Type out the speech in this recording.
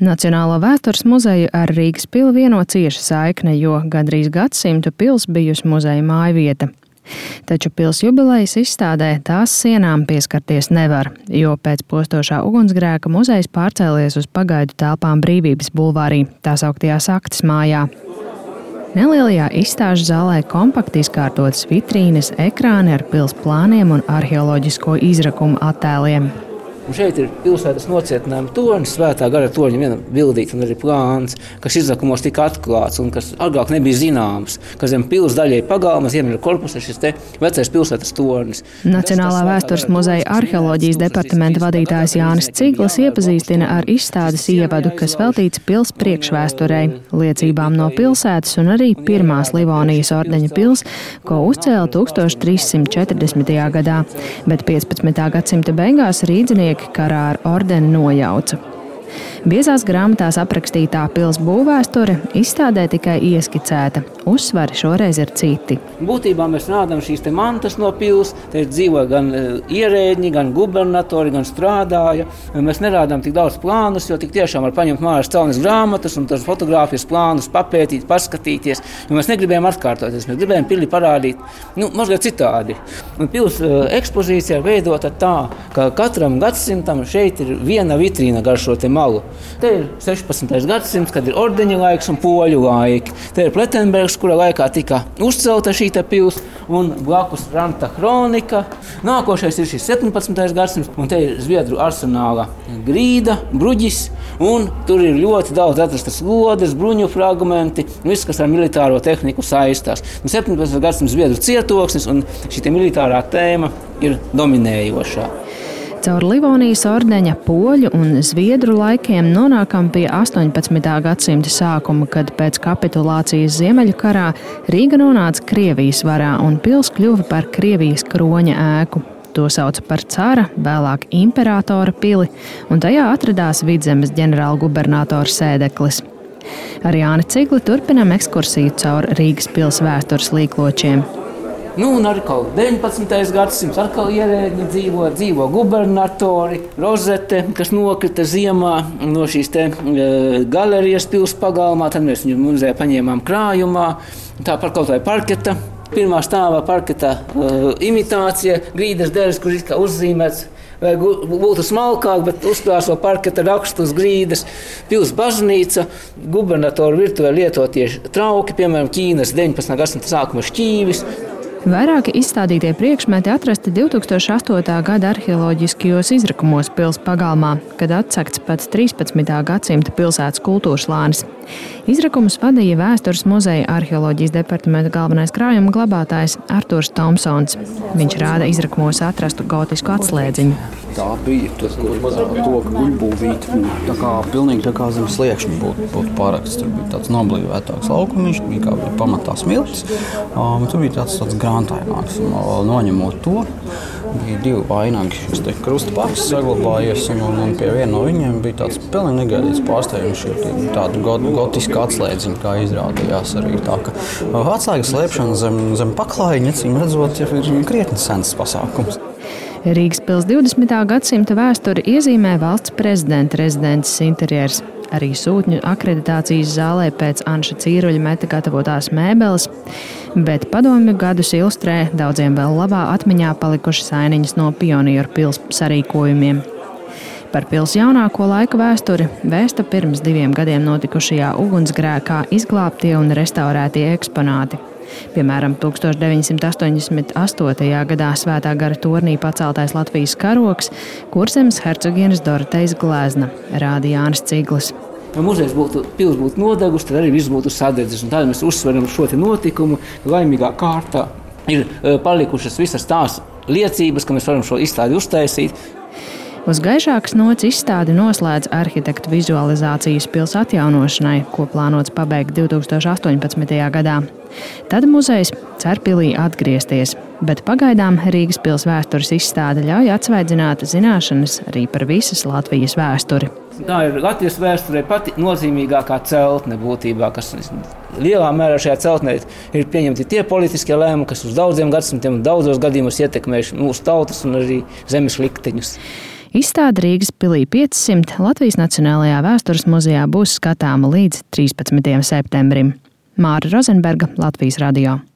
Nacionālo vēstures muzeju ar Rīgas pili vieno cieša saikne, jo gandrīz gadsimtu pils bijusi muzeja mājvieta. Taču pils jubilejas izstādē tās sienām pieskarties nevar, jo pēc postošā ugunsgrēka muzejs pārcēlies uz pagaidu telpām Brīvības bulvārī, tā sauktajā Saktas mājā. Nelielajā izstāžu zālē kompakti izkārtotas vitrīnes, ekrāni ar pils plāniem un arheoloģisko izrakumu attēliem. Un šeit ir pilsētas nocietinājuma tornis, Svētā gara torņa viena bildīte un arī plāns, kas izrakumos tika atklāts un kas agrāk nebija zināms, ka zem pils daļai pagalma ziemeļu korpusa šis te vecais pilsētas tornis. Nacionālā vēstures muzeja arheoloģijas departamenta vadītājs Jānis Ciglis iepazīstina ar izstādes ievadu, kas veltīts pils priekšvēsturei, liecībām no pilsētas un arī pirmās Livonijas ordeņa pils, ko uzcēla 1340. gadā, bet 15. gadsimta beigās rīdzinieki karā ar ordeni nojauca. Biezās grāmatās aprakstītā pils būvvēsture izstādē tikai ieskicēta. Uzsvari šoreiz ir citi. Būtībā mēs rādām šīs te mantas no pils, te dzīvoja gan ierēģi, gan gubernatori, gan strādāja. Mēs nerādām tik daudz plānus, jo tik tiešām var paņemt mājās celnes grāmatas un tās fotogrāfijas plānus papētīt, paskatīties, jo mēs negribējām atkārtoties, mēs gribējām pili parādīt, mazliet citādi. Un pils ekspozīcija ir veidota tā, ka katram gadsimtam šeit ir viena vitrīna gar šo te malu. Te ir 16. gadsimts, kad ir ordeņa laiks un poļu laiki. Te ir Pletenbergs, kura laikā tika uzcelta šī te pils, un blakus Ranta kronika. Nākošais ir šis 17. gadsimts, un te ir Zviedru arsenāla grīda, bruģis, un tur ir ļoti daudz atrastas lodes, bruņu fragmenti, viss, kas ar militāro tehniku saistās. 17. gadsimts Zviedru cietoksnis, un šī militārā tēma ir dominējošā. Caur Livonijas ordeņa, poļu un zviedru laikiem nonākam pie 18. gadsimta sākuma, kad pēc kapitulācijas Ziemeļu karā Rīga nonāca Krievijas varā un pils kļuva par Krievijas kroņa ēku. To sauca par cara, vēlāk imperatora pili, un tajā atradās Vidzemes ģenerālgubernatora sēdeklis. Ar Jāni Cigli turpinām ekskursiju caur Rīgas pils vēstures līkločiem. Un arī 19. gadsimts, atkal ierēģi dzīvo gubernatori, rozete, kas nokrita ziemā no šīs te galerijas pils pagalmā, tad mēs viņu muzejā paņēmām krājumā, tā par kaut vai parketa, pirmā stāvā parketa imitācija, grīdas deres, kur ir kā uzzīmēts, vai būtu smalkāk, bet uzkrāso parketa rakstu uz grīdas, pils baznīca, gubernatoru virtuvē lietotie trauki, piemēram, Ķīnas 19. gadsimta sākuma šķīvis. Vairāki izstādītie priekšmeti atrasti 2008. gada arheoloģiskajos izrakumos pils pagalmā, kad atsekts pats 13. gadsimta pilsētas kultūras lānis. Izrakumus vadīja Vēstures muzeja arheoloģijas departamenta galvenais krājuma glabātājs Arturs Tomsons. Viņš rāda izrakumos atrastu gotisku atslēdziņu. Tā bija to guļbūvīte. Pilnīgi tā kā zem sliekšņa būtu paraksts. Tur bija tāds noblīvētāks laukumiņš, bija pamatā smiltis. Tur bija tāds grāntaināks. Noņemot to, bija divi vainagi. Šis te krustpaks saglabājies, un pie viena no viņiem bija tāds pilnīgi negaidīts pārsteigums. Tāda gotiska atslēdziņa, kā izrādījās arī tā, ka atslēgas slēpšana zem paklājiņa, acīm redzot, ir krietni sens pasākums. Rīgas pils 20. gadsimta vēsturi iezīmē valsts prezidenta rezidences interjers. Arī sūtņu akreditācijas zālē pēc Anša Cīruļa meta gatavotās mēbeles, bet padomju gadus ilustrē daudziem vēl labā atmiņā palikušas ainiņas no pionieru pils sarīkojumiem. Par pils jaunāko laika vēsturi vēsta pirms 2 gadiem notikušajā ugunsgrēkā izglābtie un restaurētie eksponāti. Piemēram, 1988. gadā Svētā gara tornī paceltais Latvijas karogs, Kurzemes hercogienes Dorotejas glezna, rāda Jānis Ciglis. Ja muzejs pils būtu nodegus, tad arī viss būtu sadedzis. Un tādēļ mēs uzsveram šo te notikumu, ka laimīgā kārtā ir palikušas visas tās liecības, ka mēs varam šo izstādi uztaisīt. Uz gaišākas nots izstādi noslēdz arhitektu vizualizācijas pils atjaunošanai, ko plānots pabeigt 2018. gadā. Tad muzejs cer pilī atgriezties, bet pagaidām Rīgas pils vēstures izstāde ļauj atsvaidzināt zināšanas arī par visas Latvijas vēsturi. Tā ir Latvijas vēsturē pati nozīmīgākā celtne būtībā, kas lielā mērā šajā celtnē ir pieņemti tie politiskie lēmumi, kas uz daudziem gadsimtiem un daudzos gadījumos ietekmējuši mūsu tautas un arī zemes likteņus. Izstāde Rīgas pilī 500 Latvijas Nacionālajā vēstures muzejā būs skatāma līdz 13. septembrim. Māra Rozenberga, Latvijas radio.